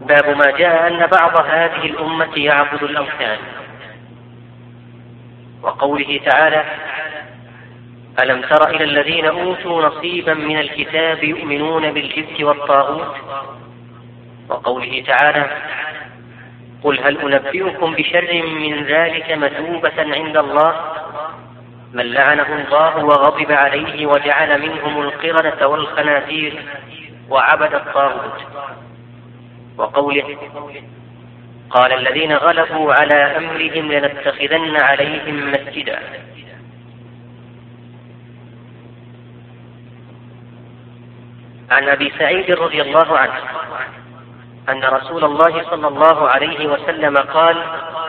باب ما جاء أن بعض هذه الأمة يعبد الأوثان. وقوله تعالى: ألم تر إلى الذين أوتوا نصيبا من الكتاب يؤمنون بالجبت والطاغوت. وقوله تعالى: قل هل أنبئكم بشر من ذلك مثوبة عند الله من لعنه الله وغضب عليه وجعل منهم القردة والخنازير وعبد الطاغوت. وقوله: قال الذين غلبوا على أمرهم لنتخذن عليهم مسجدا. عن أبي سعيد رضي الله عنه أن رسول الله صلى الله عليه وسلم قال: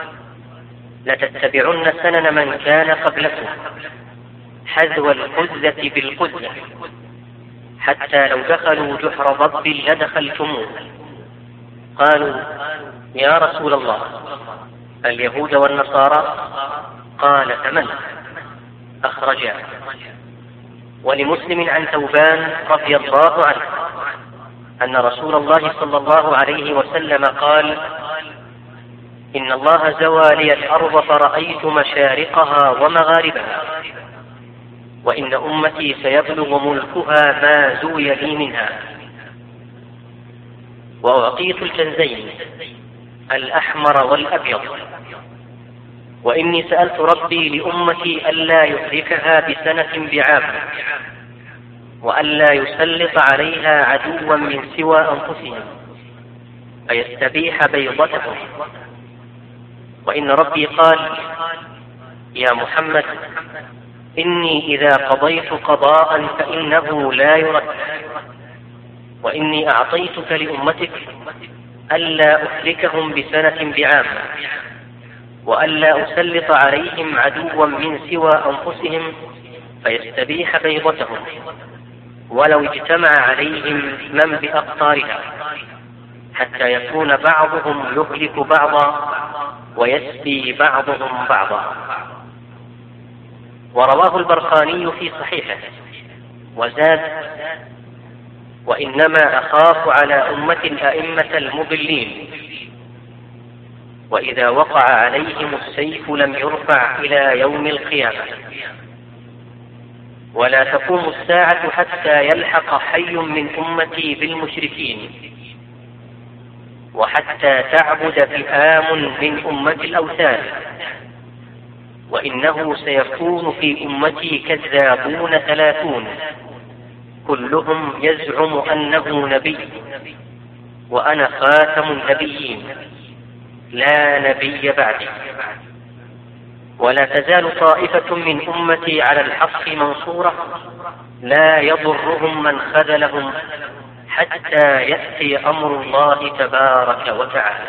لتتبعن سنن من كان قبلكم حذو القزة بالقزة حتى لو دخلوا جحر ضب لدخلتموه. قالوا: يا رسول الله اليهود والنصارى؟ قال: فمن؟ أخرجاه. ولمسلم عن ثوبان رضي الله عنه أن رسول الله صلى الله عليه وسلم قال: إن الله زوى لي الأرض فرأيت مشارقها ومغاربها، وإن أمتي سيبلغ ملكها ما زوي لي منها. وأعطيت الكنزين الأحمر والأبيض، وإني سألت ربي لأمتي ألا يهلكها بسنة بعام، وألا يسلط عليها عدوا من سوى أنفسهم فيستبيح بيضتهم. وإن ربي قال: يا محمد إني إذا قضيت قضاء فإنه لا يرد، وإني أعطيتك لأمتك ألا أهلكهم بسنة بعام، وألا أسلط عليهم عدوا من سوى أنفسهم فيستبيح بيضتهم ولو اجتمع عليهم من بأقطارها، حتى يكون بعضهم يهلك بعضا ويسبي بعضهم بعضا. ورواه البرقاني في صحيحه وزاد: وإنما أخاف على أمة الأئمة المضلين، وإذا وقع عليهم السيف لم يرفع إلى يوم القيامة، ولا تقوم الساعة حتى يلحق حي من أمتي بالمشركين، وحتى تعبد فئام من أمة الأوثان، وإنه سيكون في أمتي كذابون 30 كلهم يزعم أنه نبي، وأنا خاتم النبيين لا نبي بعدي. ولا تزال طائفة من أمتي على الحق منصورة لا يضرهم من خذلهم حتى يأتي أمر الله تبارك وتعالى.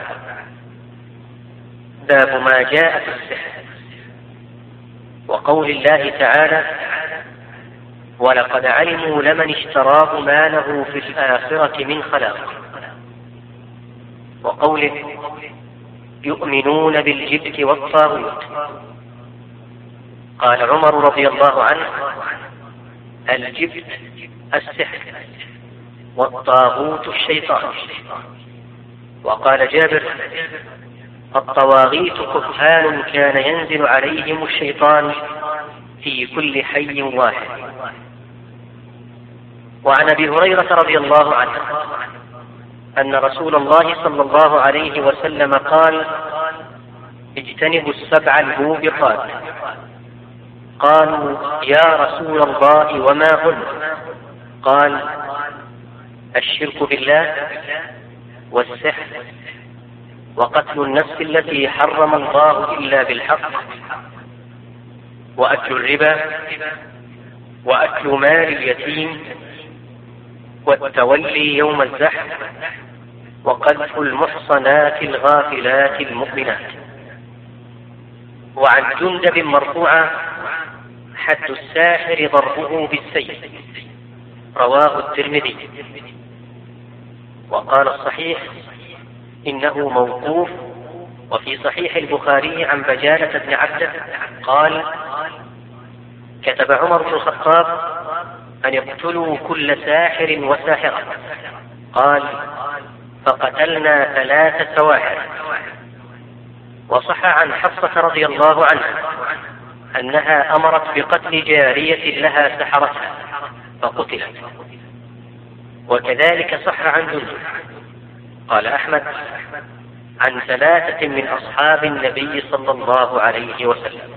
باب ما جاء في السحر. وقول الله تعالى: ولقد علموا لمن اشتراه ما له في الآخرة من خلاق. وقوله: يؤمنون بالجبت والطاغوت. قال عمر رضي الله عنه: الجبت السحر، والطاغوت الشيطان. وقال جابر: الطواغيت كهان كان ينزل عليهم الشيطان في كل حي واحد. وعن أبي هريرة رضي الله عنه أن رسول الله صلى الله عليه وسلم قال: اجتنبوا السبع الموبقات. قالوا: يا رسول الله وما هن؟ قال: الشرك بالله، والسحر، وقتل النفس التي حرم الله إلا بالحق، وأكل الربا، وأكل مال اليتيم، والتولي يوم الزحف، وقذف المحصنات الغافلات المؤمنات. وعن جندب مرفوعا: حد الساحر ضربه بالسيف. رواه الترمذي. وقال الصحيح إنه موقوف. وفي صحيح البخاري عن بجالة بن عبده قال: كتب عمر بن الخطاب أن يقتلوا كل ساحر وساحرة. قال: فقتلنا 3 سواحر. وصح عن حفصة رضي الله عنها أنها أمرت بقتل جارية لها سحرتها فقتلت. وكذلك صح عن جندب قال أحمد عن 3 من أصحاب النبي صلى الله عليه وسلم.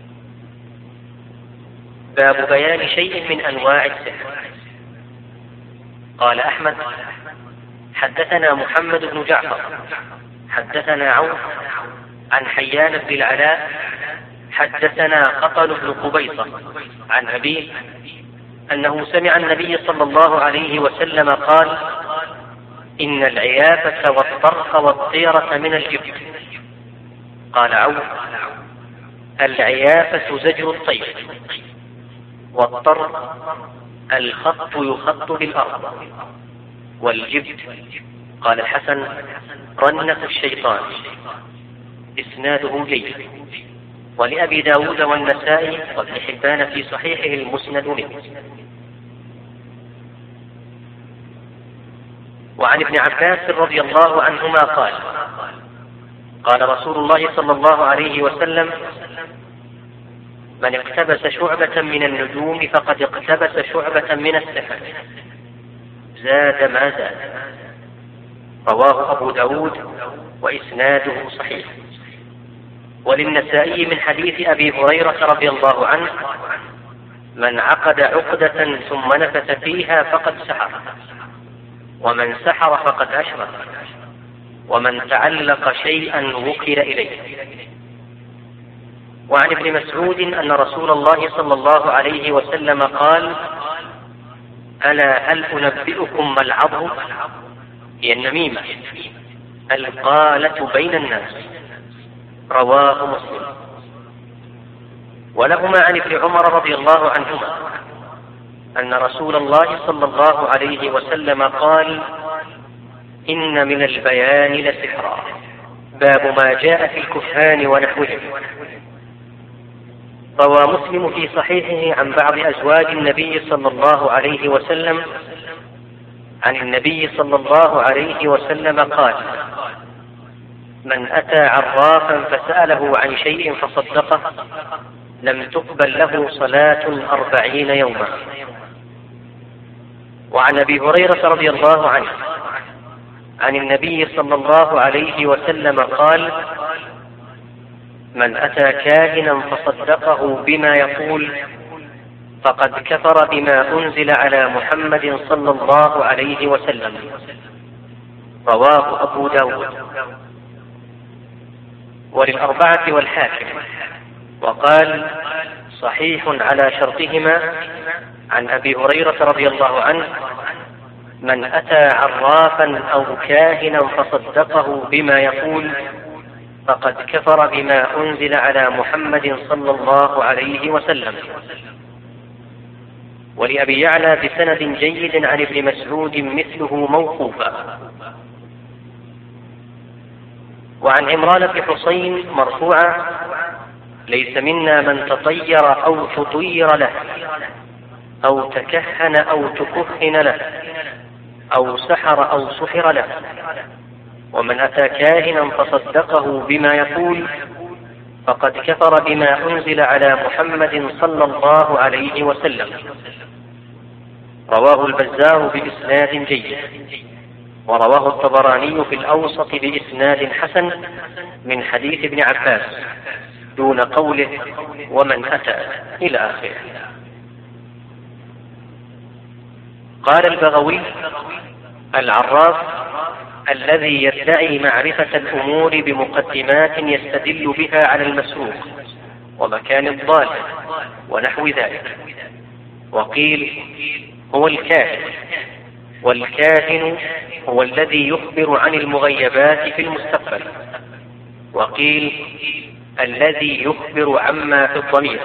باب بيان شيء من أنواع السحر. قال أحمد حدثنا محمد بن جعفر حدثنا عوف عن حيان بن العلاء حدثنا قطن بن قبيصة عن أبيه أنه سمع النبي صلى الله عليه وسلم قال: إن العيافة والطرق والطيرة من الجبت. قال عوف: العيافة زجر الطير، والطرق الخط يخط بالأرض، والجبت قال الحسن رنة الشيطان. إسناده جيد. ولأبي داود والنسائي وابن حبان في صحيحه المسند منه. وعن ابن عباس رضي الله عنهما قال: قال رسول الله صلى الله عليه وسلم: من اقتبس شعبة من النجوم فقد اقتبس شعبة من السحر، زاد ما زاد. رواه أبو داود وإسناده صحيح. وللنسائي من حديث أبي هريرة رضي الله عنه: من عقد عقدة ثم نفث فيها فقد سحر، ومن سحر فقد أشرك، ومن تعلق شيئا وكل إليه. وعن ابن مسعود أن رسول الله صلى الله عليه وسلم قال: ألا هل أنبئكم ما العض؟ هي النميمة القالة بين الناس. رواه مسلم. ولهما عن ابن عمر رضي الله عنهما أن رسول الله صلى الله عليه وسلم قال: إن من البيان لسحرا. باب ما جاء في الكهان ونحوهم. روى مسلم في صحيحه عن بعض أزواج النبي صلى الله عليه وسلم عن النبي صلى الله عليه وسلم قال: من أتى عرافا فسأله عن شيء فصدقه لم تقبل له صلاة 40 يوما. وعن أبي هريرة رضي الله عنه عن النبي صلى الله عليه وسلم قال: من أتى كاهنا فصدقه بما يقول فقد كفر بما أنزل على محمد صلى الله عليه وسلم. رواه أبو داود. وللأربعة والحاكم. وقال: صحيح على شرطهما. عن أبي هريرة رضي الله عنه: من أتى عرافا أو كاهنا فصدقه بما يقول فقد كفر بما أنزل على محمد صلى الله عليه وسلم. ولأبي يعلى بسند جيد عن ابن مسعود مثله موقوفا. وعن عمران بن حسين مرفوعا: ليس منا من تطير أو تطير له، أو تكهن أو تكهن له، أو سحر أو سحر له. ومن أتى كاهنا فصدقه بما يقول فقد كفر بما أنزل على محمد صلى الله عليه وسلم. رواه البزار بإسناد جيد. ورواه الطبراني في الأوسط بإسناد حسن من حديث ابن عباس دون قوله ومن أتى إلى آخره. قال البغوي: العراف الذي يدعي معرفة الأمور بمقدمات يستدل بها على المسروق ومكان الضال ونحو ذلك. وقيل: هو الكاهن. والكاهن هو الذي يخبر عن المغيبات في المستقبل. وقيل: الذي يخبر عما في الضمير.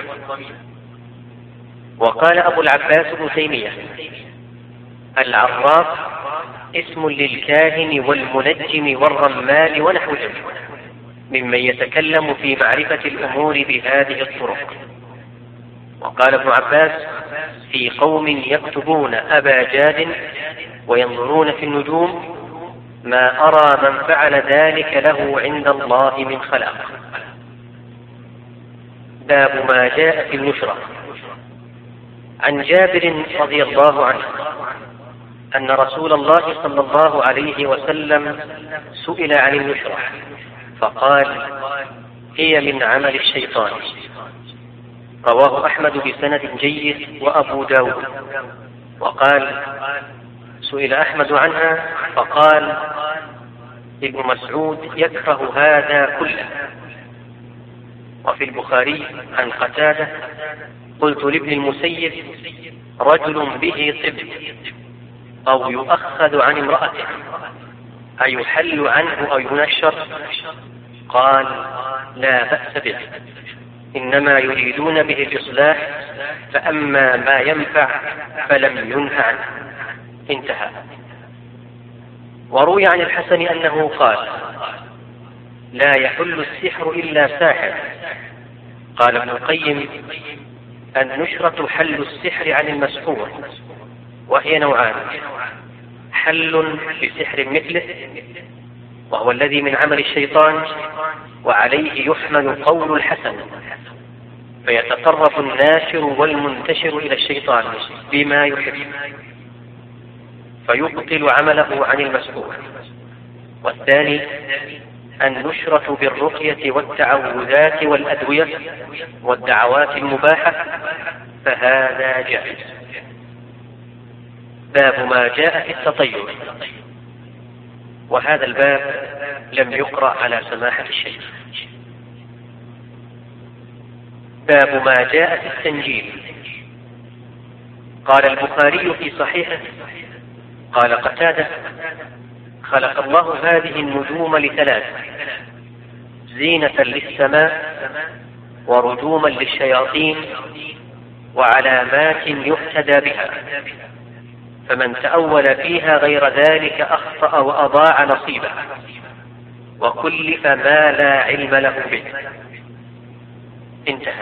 وقال أبو العباس ابن تيمية: العراف اسم للكاهن والمنجم والرمال ونحوهم ممن يتكلم في معرفة الأمور بهذه الطرق. وقال ابن عباس: في قوم يكتبون أبا جاد وينظرون في النجوم ما أرى من فعل ذلك له عند الله من خلاق. باب ما جاء في النشرة. عن جابر رضي الله عنه أن رسول الله صلى الله عليه وسلم سئل عن النشرة فقال: هي من عمل الشيطان. رواه أحمد بسند جيد وأبو داود. وقال: سئل أحمد عنها فقال: ابن مسعود يكره هذا كله. وفي البخاري عن قتادة: قلت لابن المسيب: رجل به طب أو يؤخذ عن امرأته أيحل عنه أو ينشر؟ قال: لا بأس به، إنما يريدون به الإصلاح، فأما ما ينفع فلم ينه عنه. انتهى. وروي عن الحسن أنه قال: لا يحل السحر إلا ساحر. قال ابن القيم: النشرة حل السحر عن المسحور، وهي نوعان: حل بسحر مثله وهو الذي من عمل الشيطان، وعليه يحمل قول الحسن، فيتقرب الناشر والمنتشر إلى الشيطان بما يحب فيبطل عمله عن المسحور. والثاني النشرة بالرقية والتعوذات والأدوية والدعوات المباحة، فهذا جائز. باب ما جاء في التطير. وهذا الباب لم يقرأ على سماحة الشيخ. باب ما جاء في التنجيل. قال البخاري في صحيحه: قال قتادة: خلق الله هذه النجوم لثلاث: زينة للسماء، ورجوما للشياطين، وعلامات يهتدى بها، فمن تأول فيها غير ذلك أخطأ وأضاع نصيبه، وكلف ما لا علم له به. انتهى.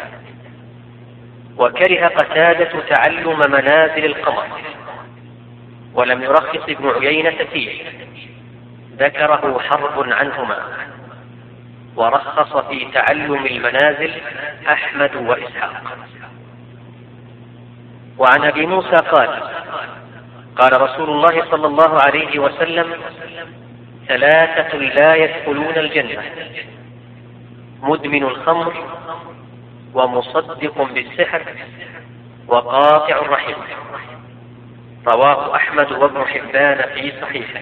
وكره قتادة تعلم منازل القمر، ولم يرخص ابن عيينة فيه، ذكره حرب عنهما، ورخص في تعلم المنازل أحمد وإسحاق. وعن أبي موسى قال رسول الله صلى الله عليه وسلم: ثلاثة لا يدخلون الجنة: مدمن الخمر، ومصدق بالسحر، وقاطع الرحم. رواه أحمد وابن حبان في صحيحه.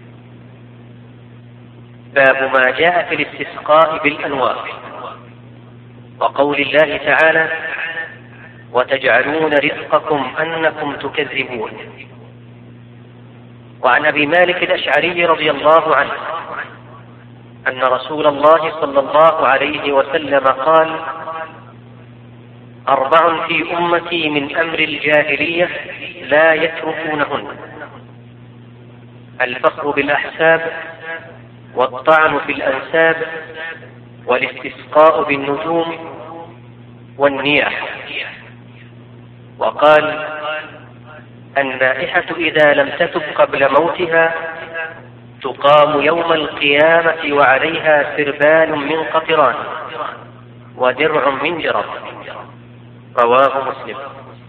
باب ما جاء في الاستسقاء بالأنوار. وقول الله تعالى: وتجعلون رزقكم أنكم تكذبون. وعن أبي مالك الأشعري رضي الله عنه أن رسول الله صلى الله عليه وسلم قال: 4 في أمتي من أمر الجاهلية لا يتركونهن: الفخر بالأحساب، والطعن في الأنساب، والاستسقاء بالنجوم، والنياحة. وقال: النائحة إذا لم تتب قبل موتها تقام يوم القيامة وعليها سربال من قطران ودرع من جرب. رواه مسلم.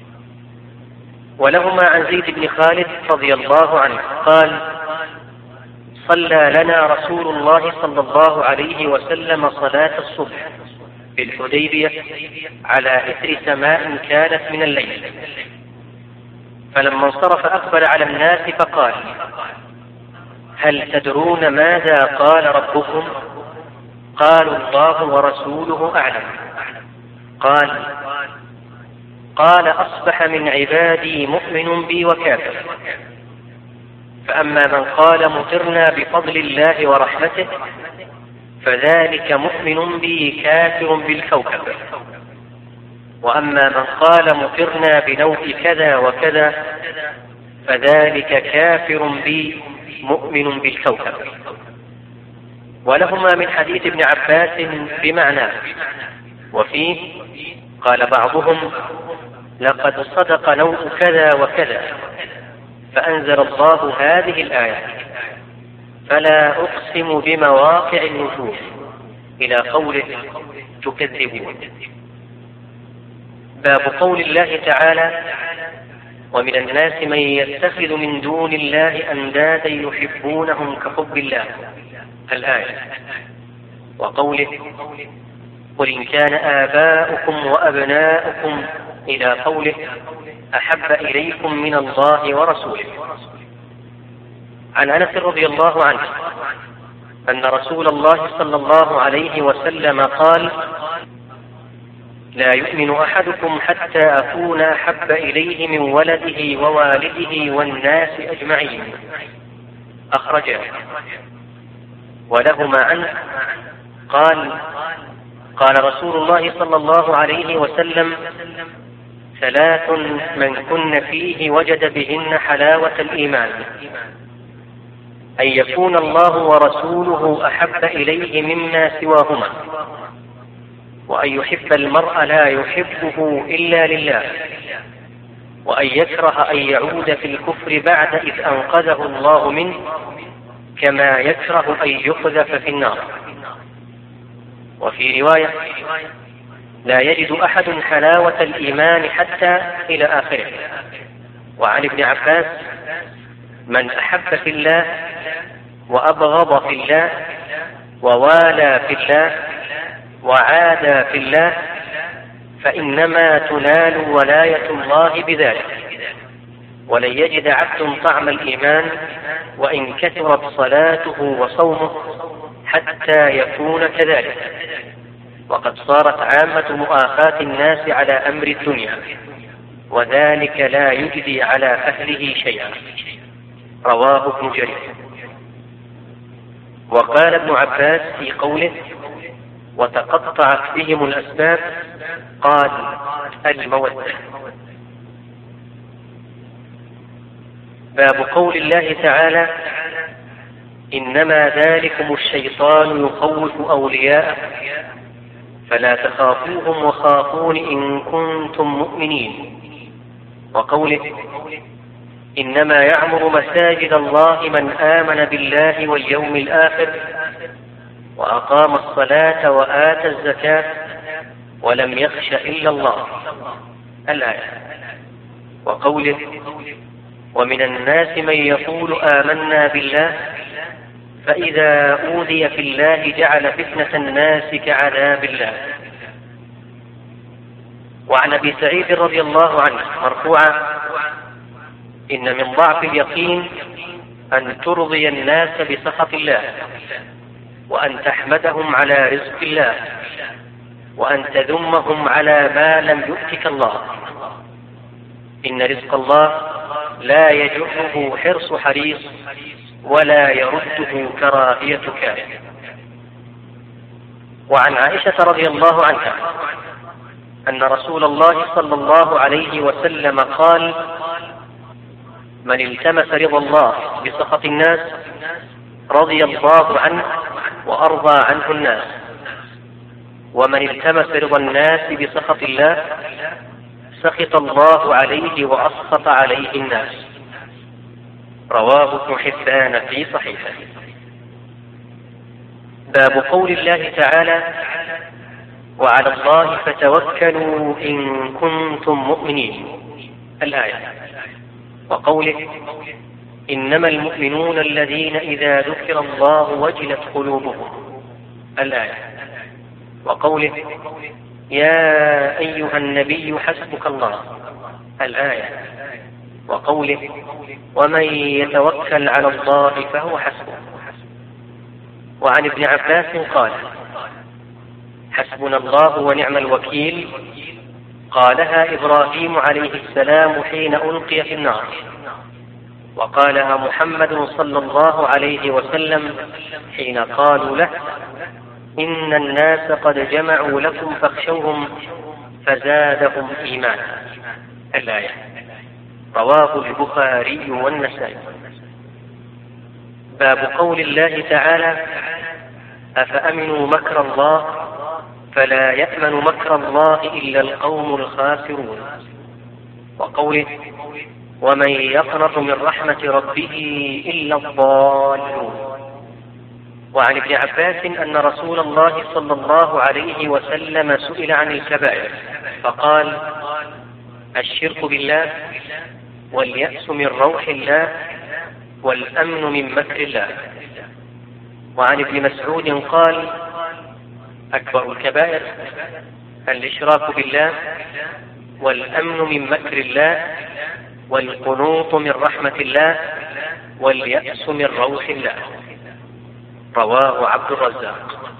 ولهما عن زيد بن خالد رضي الله عنه قال: صلى لنا رسول الله صلى الله عليه وسلم صلاة الصبح في الحديبية على إثر سماء كانت من الليل، فلما انصرف أقبل على الناس فقال: هل تدرون ماذا قال ربكم؟ قالوا: الله ورسوله أعلم. قال: أصبح من عبادي مؤمن بي وكافر، فأما من قال مطرنا بفضل الله ورحمته فذلك مؤمن بي كافر بالكوكب، وأما من قال مطرنا بنوء كذا وكذا فذلك كافر بي مؤمن بالكوكب. ولهما من حديث ابن عباس بمعناه، وفيه قال بعضهم: لقد صدق نوء كذا وكذا، فأنزل الله هذه الآية: فلا أقسم بمواقع النجوم إلى قوله تكذبون. باب قول الله تعالى ومن الناس من يتخذ من دون الله أندادا يحبونهم كحب الله، الآية. وقوله قل إن كان آباؤكم وأبناؤكم إلى قوله أحب إليكم من الله ورسوله. عن أنس رضي الله عنه أن رسول الله صلى الله عليه وسلم قال لا يؤمن أحدكم حتى أكون أحب إليه من ولده ووالده والناس أجمعين، أخرجه. ولهما عنه قال رسول الله صلى الله عليه وسلم ثلاث من كن فيه وجد بهن حلاوة الإيمان: أن يكون الله ورسوله أحب إليه مما سواهما، وأن يحب المرء لا يحبه إلا لله، وأن يكره أن يعود في الكفر بعد إذ أنقذه الله منه، كما يكره أن يقذف في النار. وفي رواية لا يجد أحد حلاوة الإيمان حتى إلى آخره. وعن ابن عباس من أحب في الله وأبغض في الله ووالى في الله وعادى في الله فإنما تنال ولاية الله بذلك، ولن يجد عبد طعم الإيمان وإن كثرت صلاته وصومه حتى يكون كذلك. وقد صارت عامة مؤاخاة الناس على أمر الدنيا، وذلك لا يجدي على أهله شيئا. رواه ابن جرير. وقال ابن عباس في قوله وتقطعت بهم الأسباب قال المودة. باب قول الله تعالى إنما ذلكم الشيطان يخوف أولياءه فلا تخافوهم وخافون إن كنتم مؤمنين. وقوله إنما يعمر مساجد الله من آمن بالله واليوم الآخر وأقام الصلاة وآتى الزكاة ولم يخش إلا الله، الآية. وقوله ومن الناس من يقول آمنا بالله فإذا أوذي في الله جعل فتنة الناس كعذاب الله. وعن أبي سعيد رضي الله عنه مرفوعا إن من ضعف اليقين أن ترضي الناس بسخط الله، وأن تحمدهم على رزق الله، وأن تذمهم على ما لم يؤتك الله. إن رزق الله لا يجره حرص حريص ولا يرده كراهية كاره. وعن عائشة رضي الله عنها أن رسول الله صلى الله عليه وسلم قال من التمس رضا الله بسخط الناس رضي الله عنه وأرضى عنه الناس، ومن التمس رضا الناس بسخط الله سخط الله عليه وأسخط عليه الناس. رواه ابن حبان في صحيحه. باب قول الله تعالى وعلى الله فتوكلوا إن كنتم مؤمنين، الآية. وقوله إنما المؤمنون الذين إذا ذكر الله وجلت قلوبهم، الآية. وقوله يا أيها النبي حسبك الله، الآية. وقوله ومن يتوكل على الله فهو حسبه. وعن ابن عباس قال حسبنا الله ونعم الوكيل قالها إبراهيم عليه السلام حين ألقي في النار، وقالها محمد صلى الله عليه وسلم حين قالوا له إن الناس قد جمعوا لكم فاخشوهم فزادهم إيمانا، الآية. رواه البخاري والنسائي. باب قول الله تعالى أفأمنوا مكر الله فلا يأمن مكر الله إلا القوم الخاسرون. وقوله ومن يقنط من رحمة ربه إلا الضالون، وعن ابن عباس أن رسول الله صلى الله عليه وسلم سئل عن الكبائر فقال: الشرك بالله، واليأس من روح الله، والأمن من مكر الله. وعن ابن مسعود قال: أكبر الكبائر الإشراك بالله، والأمن من مكر الله، والقنوط من رحمة الله، واليأس من روح الله. رواه عبد الرزاق.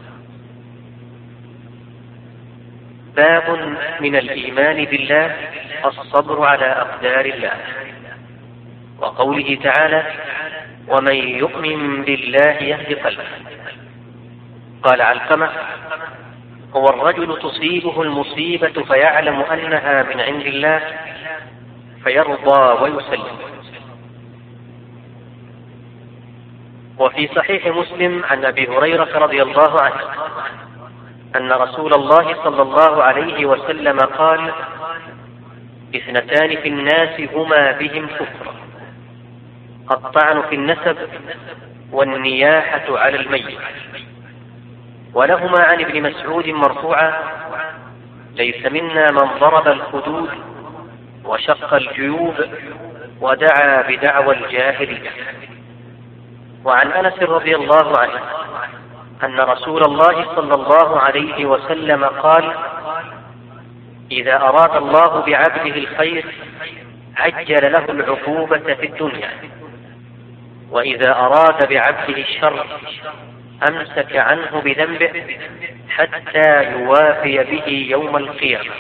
باب من الإيمان بالله الصبر على أقدار الله. وقوله تعالى: ومن يؤمن بالله يهد قلبه. قال علقمة: هو الرجل تصيبه المصيبة فيعلم أنها من عند الله فيرضى ويسلم. وفي صحيح مسلم عن أبي هريرة رضي الله عنه أن رسول الله صلى الله عليه وسلم قال: اثنتان في الناس هما بهم كفر: الطعن في النسب، والنياحة على الميت. ولهما عن ابن مسعود مرفوعا: ليس منا من ضرب الخدود وشق الجيوب ودعا بدعوى الجاهلية. وعن أنس رضي الله عنه أن رسول الله صلى الله عليه وسلم قال: إذا أراد الله بعبده الخير عجل له العقوبة في الدنيا، وإذا أراد بعبده الشر أمسك عنه بذنبه حتى يوافي به يوم القيامة.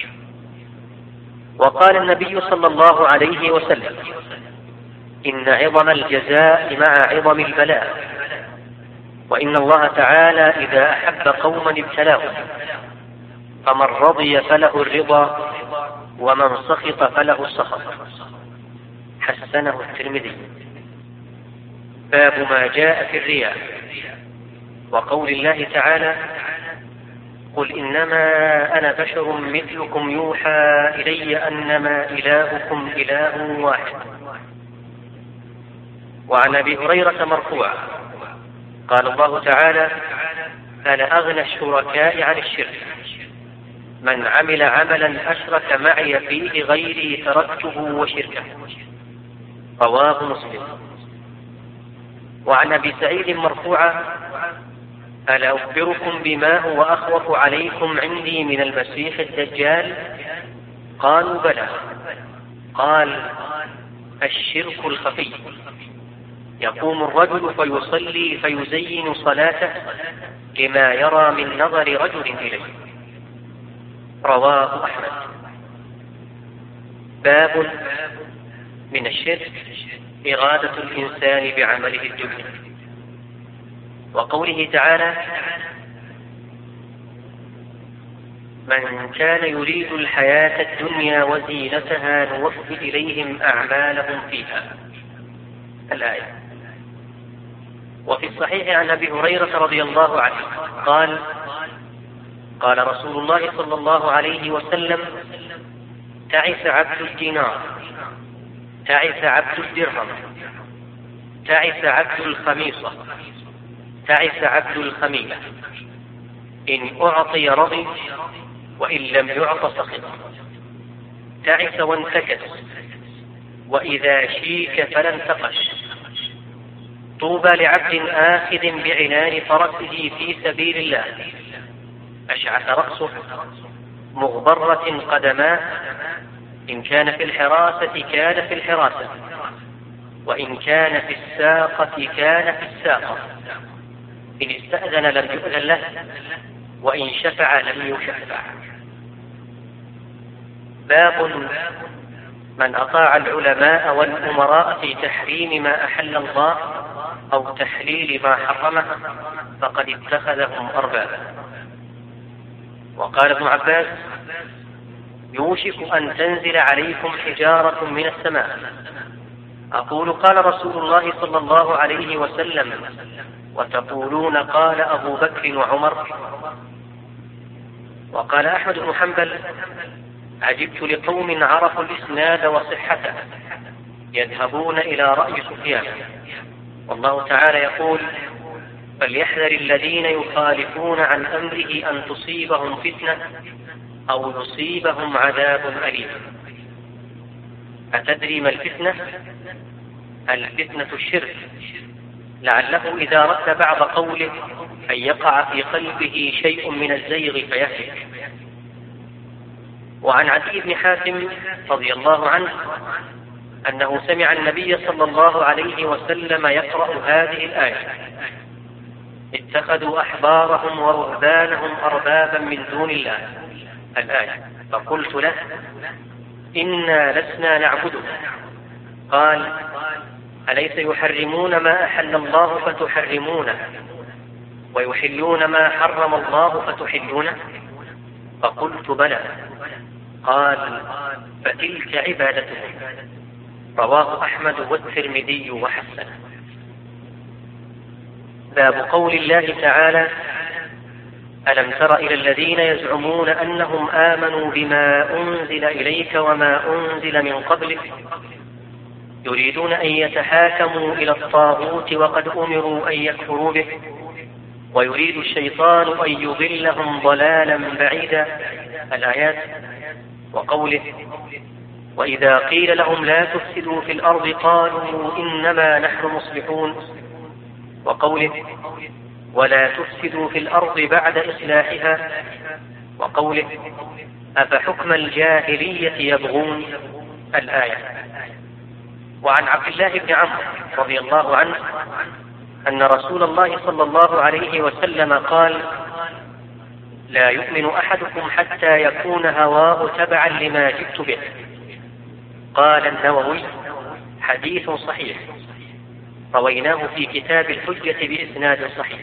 وقال النبي صلى الله عليه وسلم: إن عظم الجزاء مع عظم البلاء، وإن الله تعالى إذا أحب قوما ابتلاهم، فمن رضي فله الرضا، ومن سخط فله السخط. حسنه الترمذي. باب ما جاء في الرياء. وقول الله تعالى: قل إنما أنا بشر مثلكم يوحى إلي أنما إلهكم إله واحد. وعن أبي هريرة مرفوعا قال الله تعالى: أنا أغنى الشركاء عن الشرك، من عمل عملا أشرك معي فيه غيري تركته وشركه. رواه مسلم. وعن أبي سعيد مرفوعا: ألا أخبركم بما هو أخوف عليكم عندي من المسيح الدجال؟ قالوا: بلى. قال: الشرك الخفي، يقوم الرجل فيصلي فيزين صلاته لما يرى من نظر رجل إليه. رواه أحمد. باب من الشرك إرادة الإنسان بعمله الدنيا. وقوله تعالى: من كان يريد الحياة الدنيا وزينتها نوفي إليهم أعمالهم فيها. الآية. وفي الصحيح عن أبي هريرة رضي الله عنه قال: قال رسول الله صلى الله عليه وسلم: تعس عبد الدينار، تعس عبد الدرهم، تعس عبد الخميصة، تعس عبد الخميلة، إن أعطي رضي وإن لم يعط سخط، تعس وانتكس، وإذا شيك فلا انتقش. طوبى لعبد آخذ بعنان فرسه في سبيل الله، أشعث رأسه، مغبرة قدماه، إن كان في الحراسة كان في الحراسة، وإن كان في الساقة كان في الساقة، إن استأذن لم يؤذن له، وإن شفع لم يشفع. باب من أطاع العلماء والأمراء في تحريم ما أحل الله أو تحليل ما حرمه فقد اتخذهم أربابا. وقال ابن عباس: يوشك أن تنزل عليكم حجارة من السماء. أقول: قال رسول الله صلى الله عليه وسلم، وتقولون قال أبو بكر وعمر. وقال أحمد بن حنبل: عجبت لقوم عرفوا الإسناد وصحته يذهبون إلى رأي سفيان، والله تعالى يقول: فليحذر الذين يخالفون عن أمره أن تصيبهم فتنة أو يصيبهم عذاب أليم. أتدري ما الفتنة؟ الفتنة الشرك، لعله إذا رد بعض قوله أن يقع في قلبه شيء من الزيغ فيهلك. وعن عدي بن حاتم رضي الله عنه أنه سمع النبي صلى الله عليه وسلم يقرأ هذه الآية: اتخذوا أحبارهم ورهبانهم أربابا من دون الله، الآية. فقلت له: إنا لسنا نعبده. قال: أليس يحرمون ما أحل الله فتحرمونه ويحلون ما حرم الله فتحلونه؟ فقلت: بلى. قال: فتلك عبادتهم. رواه أحمد والترمذي وحسنه. باب قول الله تعالى: ألم تر إلى الذين يزعمون أنهم آمنوا بما أنزل إليك وما أنزل من قبلك يريدون أن يتحاكموا إلى الطاغوت وقد أمروا أن يكفروا به ويريد الشيطان أن يضلهم ضلالا بعيدا، الآيات. وقوله: وإذا قيل لهم لا تفسدوا في الأرض قالوا إنما نحن مصلحون. وقوله: ولا تفسدوا في الأرض بعد إصلاحها. وقوله: أفحكم الجاهلية يبغون، الآية. وعن عبد الله بن عمرو رضي الله عنه أن رسول الله صلى الله عليه وسلم قال: لا يؤمن أحدكم حتى يكون هواه تبعا لما جئت به. قال النووي: حديث صحيح، رويناه في كتاب الحجة بإسناد صحيح.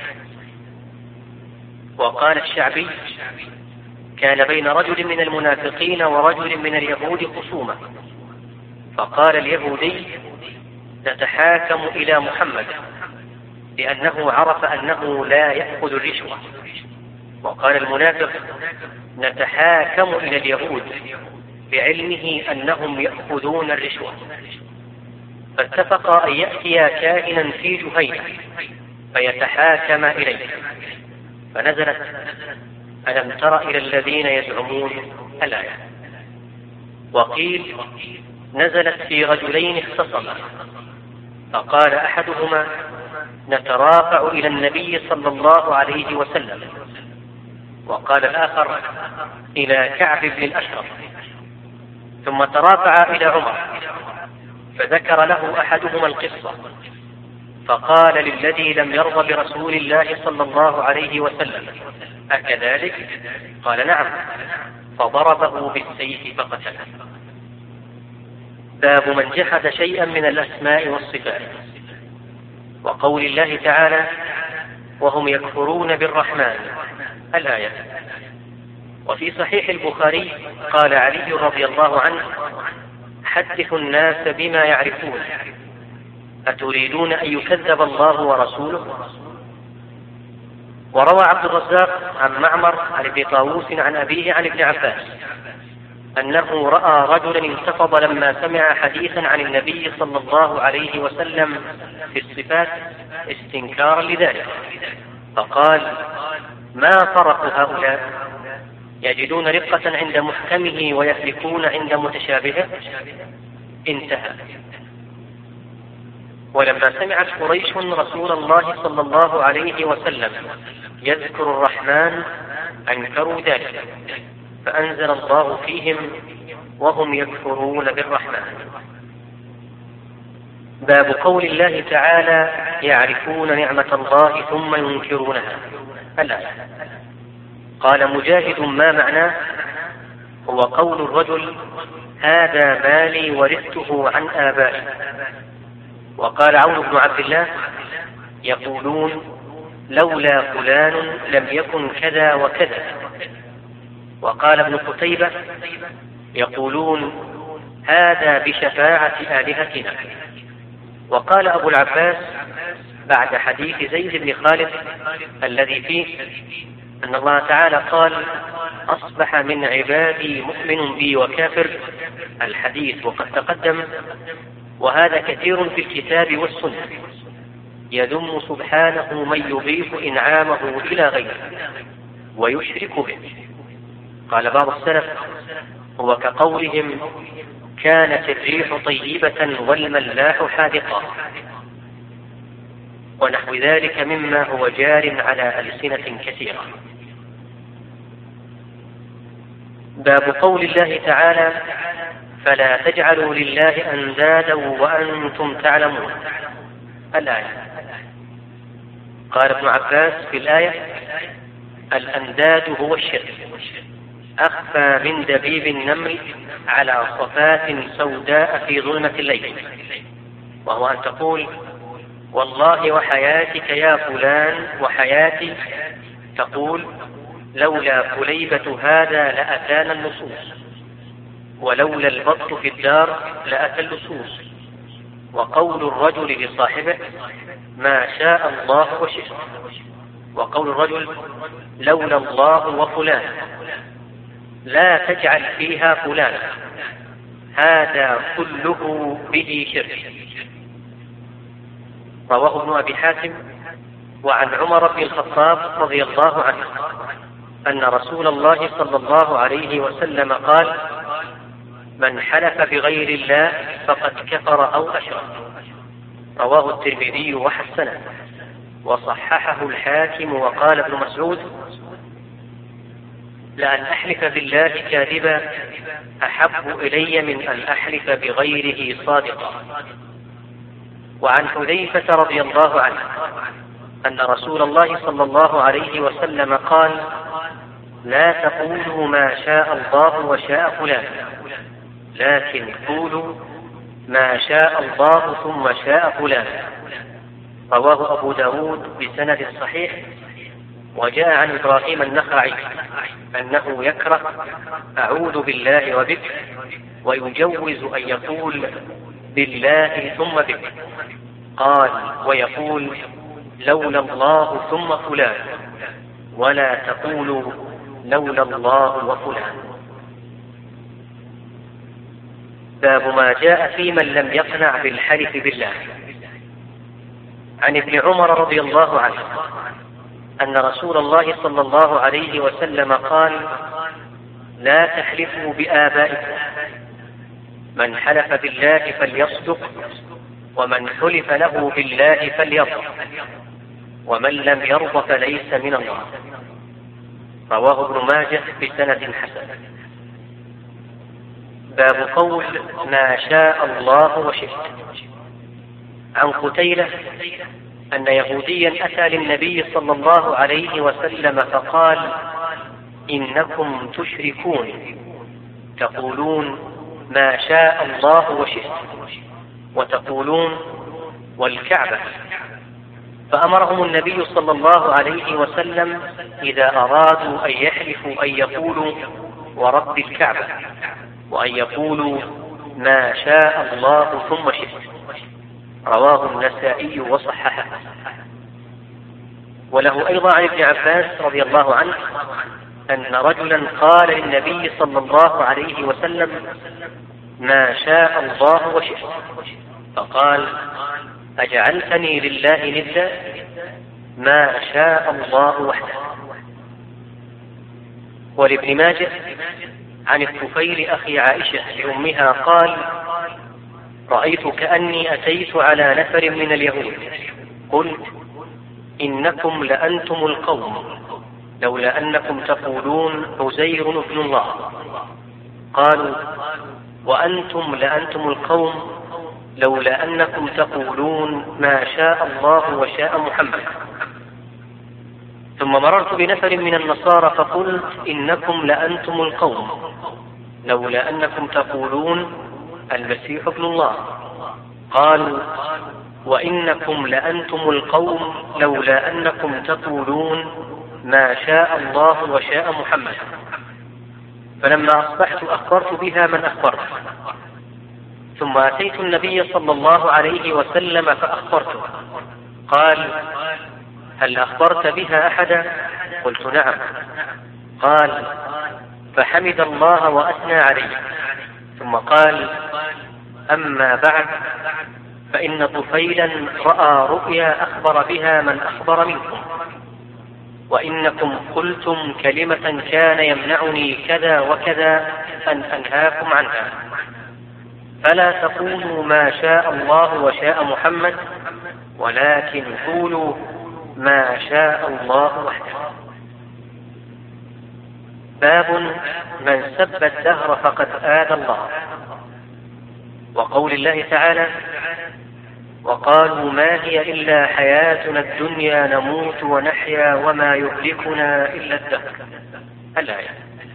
وقال الشعبي: كان بين رجل من المنافقين ورجل من اليهود خصومة، فقال اليهودي: نتحاكم إلى محمد لأنه عرف أنه لا يأخذ الرشوة. وقال المنافق: نتحاكم إلى اليهود بعلمه أنهم يأخذون الرشوة. فاتفقا أن يأتيا كاهنا في جهينة فيتحاكم إليه، فنزلت: ألم تر إلى الذين يزعمون، الآية. وقيل: نزلت في رجلين اختصما، فقال أحدهما: نترافع إلى النبي صلى الله عليه وسلم، وقال الآخر: إلى كعب بن الأشرف. ثم ترافع إلى عمر، فذكر له أحدهما القصة، فقال للذي لم يرضى برسول الله صلى الله عليه وسلم: أكذلك؟ قال: نعم. فضربه بالسيف فقتله. باب من جحد شيئا من الأسماء والصفات. وقول الله تعالى: وهم يكفرون بالرحمن، الآية. وفي صحيح البخاري قال علي رضي الله عنه: حدثوا الناس بما يعرفون، أتريدون أن يكذب الله ورسوله؟ وروى عبد الرزاق عن معمر عن ابن طاووس عن أبيه عن ابن عباس أنه رأى رجلا انتفض لما سمع حديثا عن النبي صلى الله عليه وسلم في الصفات استنكارا لذلك، فقال: ما فرق هؤلاء؟ يجدون رقة عند محكمه ويهلكون عند متشابهه. انتهى. ولما سمعت قريش رسول الله صلى الله عليه وسلم يذكر الرحمن أنكروا ذلك، فأنزل الله فيهم: وهم يكفرون بالرحمن. باب قول الله تعالى: يعرفون نعمة الله ثم ينكرونها، الآية. قال مجاهد: ما معناه؟ هو قول الرجل: هذا مالي ورثته عن آبائي. وقال عون بن عبد الله: يقولون لولا فلان لم يكن كذا وكذا. وقال ابن قتيبة: يقولون هذا بشفاعة آلهتنا. وقال أبو العباس بعد حديث زيد بن خالد الذي فيه أن الله تعالى قال: أصبح من عبادي مؤمن بي وكافر، الحديث وقد تقدم، وهذا كثير في الكتاب والسنة. يذم سبحانه من يضيف إنعامه إلى غيره ويشرك به. قال بعض السلف: هو كقولهم: كانت الريح طيبة والملاح حاذقا، ونحو ذلك مما هو جار على ألسنة كثيرة. باب قول الله تعالى: فلا تجعلوا لله أندادا وأنتم تعلمون. الآية. قال ابن عباس في الآية: الأنداد هو الشرك، أخفى من دبيب النمل على صفات سوداء في ظلمة الليل، وهو أن تقول: والله وحياتك يا فلان وحياتي، تقول: لولا كليبة هذا لأتانا اللصوص، ولولا البط في الدار لأتى اللصوص. وقول الرجل لصاحبه: ما شاء الله وشئت. وقول الرجل: لولا الله وفلان، لا تجعل فيها فلان، هذا كله به شرك. رواه ابن أبي حاتم. وعن عمر بن الخطاب رضي الله عنه أن رسول الله صلى الله عليه وسلم قال: من حلف بغير الله فقد كفر أو أشرك. رواه الترمذي وحسنه، وصححه الحاكم. وقال ابن مسعود: لأن أحلف بالله كاذبا أحب إلي من أن أحلف بغيره صادقا. وعن حذيفة رضي الله عنه أن رسول الله صلى الله عليه وسلم قال: لا تقولوا ما شاء الله وشاء فلان، لكن قولوا ما شاء الله ثم شاء فلان. رواه أبو داود بسند صحيح. وجاء عن إبراهيم النخعي أنه يكره أعوذ بالله وبك، ويجوز أن يقول بالله ثم بك. قال: ويقول لولا الله ثم فلان، ولا تقولوا لولا الله وفلان. باب ما جاء في من لم يقنع بالحلف بالله. عن ابن عمر رضي الله عنه أن رسول الله صلى الله عليه وسلم قال: لا تحلفوا بآبائكم، من حلف بالله فليصدق، ومن حلف له بالله فليرضى، ومن لم يرضى فليس من الله. رواه ابن ماجه بسند حسن. باب قول ما شاء الله وشئت. عن قتيلة أن يهوديا أتى للنبي صلى الله عليه وسلم فقال: إنكم تشركون، تقولون ما شاء الله وشئت، وتقولون والكعبة. فأمرهم النبي صلى الله عليه وسلم إذا أرادوا أن يحلفوا أن يقولوا ورب الكعبة، وأن يقولوا ما شاء الله ثم شئت. رواه النسائي وصححه. وله أيضا عن ابن عباس رضي الله عنه أن رجلا قال للنبي صلى الله عليه وسلم: ما شاء الله وشئت. فقال: أجعلتني لله ندا؟ ما شاء الله وحده. ولابن ماجه عن الطفيل أخي عائشة لأمها قال: رأيت كأني أتيت على نفر من اليهود، قلت: إنكم لأنتم القوم، لولا أنكم تقولون عزير ابن الله. قالوا: وأنتم لأنتم القوم، لولا أنكم تقولون ما شاء الله وشاء محمد. ثم مررت بنفر من النصارى فقلت: إنكم لأنتم القوم، لولا أنكم تقولون المسيح ابن الله. قالوا: وإنكم لأنتم القوم، لولا أنكم تقولون ما شاء الله وشاء محمد. فلما أصبحت أخبرت بها من أخبرت، ثم أتيت النبي صلى الله عليه وسلم فأخبرته. قال: هل أخبرت بها أحدا؟ قلت: نعم. قال: فحمد الله وأثنى عليه، ثم قال: أما بعد، فإن طفيلا رأى رؤيا أخبر بها من أخبر منكم، وإنكم قلتم كلمة كان يمنعني كذا وكذا أن أنهاكم عنها، فلا تقولوا ما شاء الله وشاء محمد، ولكن قولوا ما شاء الله وحده. باب من سب الدهر فقد آذى الله. وقول الله تعالى: وقالوا ما هي إلا حياتنا الدنيا نموت ونحيا وما يهلكنا إلا الدهر، الآية.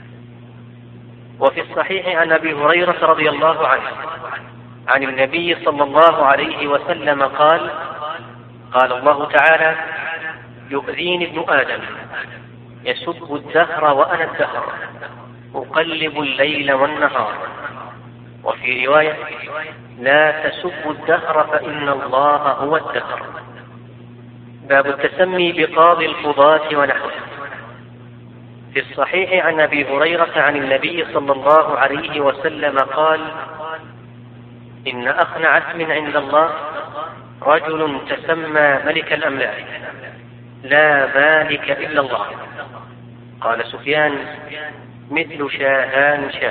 وفي الصحيح عن أبي هريرة رضي الله عنه عن النبي صلى الله عليه وسلم قال: قال الله تعالى: يؤذيني ابن آدم يسب الدهر وأنا الدهر أقلب الليل والنهار. وفي رواية: لا تسبوا الدهر فإن الله هو الدهر. باب التسمي بقاضي القضاة ونحوه. في الصحيح عن أبي هريرة عن النبي صلى الله عليه وسلم قال: إن أخنع اسم عند الله رجل تسمى ملك الأملاك لا مالك إلا الله. قال سفيان: مثل شاهان شاه.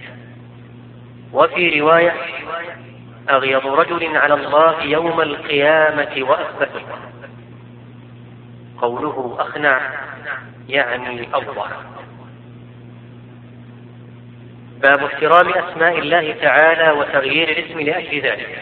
وفي رواية: أغيظ رجل على الله يوم القيامة وأثبته. قوله أخنع يعني أوضح. باب احترام أسماء الله تعالى وتغيير الاسم لأجل ذلك.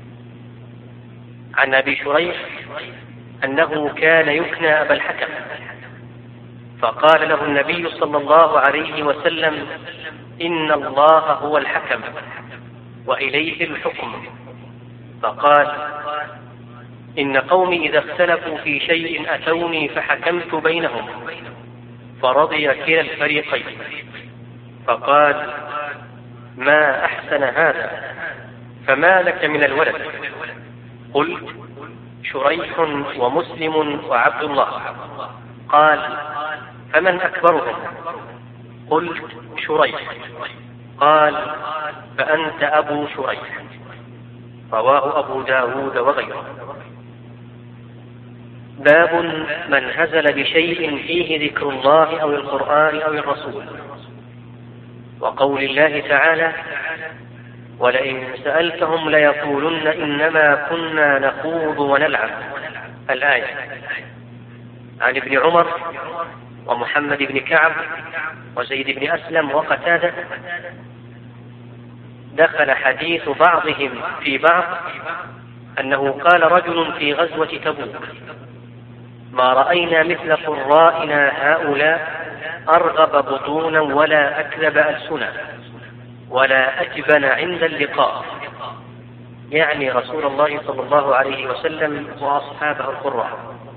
عن أبي شريح أنه كان يكنى أبا الحكم، فقال له النبي صلى الله عليه وسلم: إن الله هو الحكم وإليه الحكم. فقال: إن قومي إذا اختلفوا في شيء أتوني فحكمت بينهم فرضي كلا الفريقين. فقال: ما أحسن هذا، فما لك من الولد؟ قلت: شريح ومسلم وعبد الله. قال: فمن أكبرهم؟ قلت: شريح. قال: فأنت أبو شريح. رواه أبو داود وغيره. باب من هزل بشيء فيه ذكر الله أو القرآن أو الرسول. وقول الله تعالى: ولئن سألتهم ليقولن إنما كنا نخوض ونلعب، الآية. عن ابن عمر ومحمد بن كعب وزيد بن أسلم وقتادة دخل حديث بعضهم في بعض أنه قال رجل في غزوة تبوك: ما رأينا مثل قرائنا هؤلاء أرغب بطونا ولا أكذب ألسنا ولا أجبن عند اللقاء، يعني رسول الله صلى الله عليه وسلم وأصحابه القراء.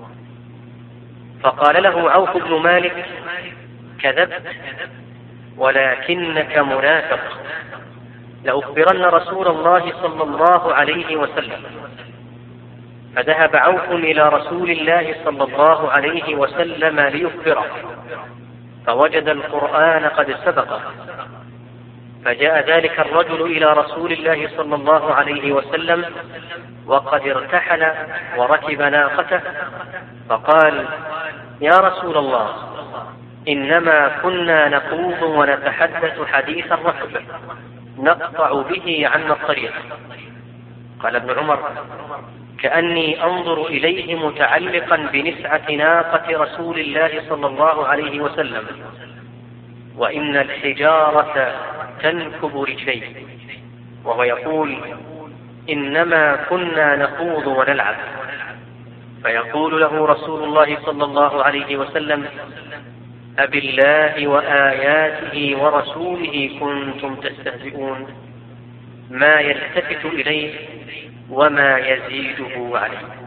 فقال له عوف بن مالك: كذبت ولكنك منافق، لأخبرن رسول الله صلى الله عليه وسلم. فذهب عوف إلى رسول الله صلى الله عليه وسلم ليخبره، فوجد القرآن قد سبقه. فجاء ذلك الرجل إلى رسول الله صلى الله عليه وسلم وقد ارتحل وركب ناقته، فقال: يا رسول الله، إنما كنا نخوض ونتحدث حديث الركب نقطع به عنا الطريق. قال ابن عمر: كأني أنظر إليه متعلقا بنسعة ناقة رسول الله صلى الله عليه وسلم، وإن الحجارة تنكب رجليه، وهو يقول: إنما كنا نخوض ونلعب. فيقول له رسول الله صلى الله عليه وسلم: أبالله وآياته ورسوله كنتم تستهزئون؟ ما يلتفت إليه وما يزيده عليه.